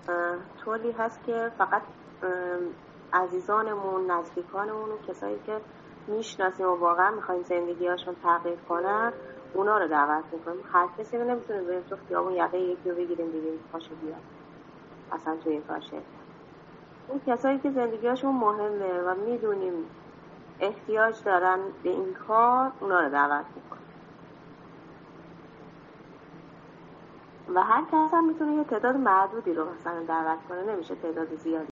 طوری هست که فقط عزیزانمون، نزدیکانمون و کسایی که میشناسیم و واقعا میخوایم زندگی‌هاشون تغییر کنن اونا رو دعوت میکنیم. هر کسی رو نمیتونیم بریم تو خیابون یقه یکی رو بگیریم بگیم پاشو بیا اصلا تو این کار شرکت. اون کسایی که زندگی‌هاشون مهمه و میدونیم احتیاج دارن به این کار اونا رو دعوت میکنیم. و هر کس هم میتونه یه تعداد معدودی رو مثلا دعوت کنه، نمیشه تعداد زیادی.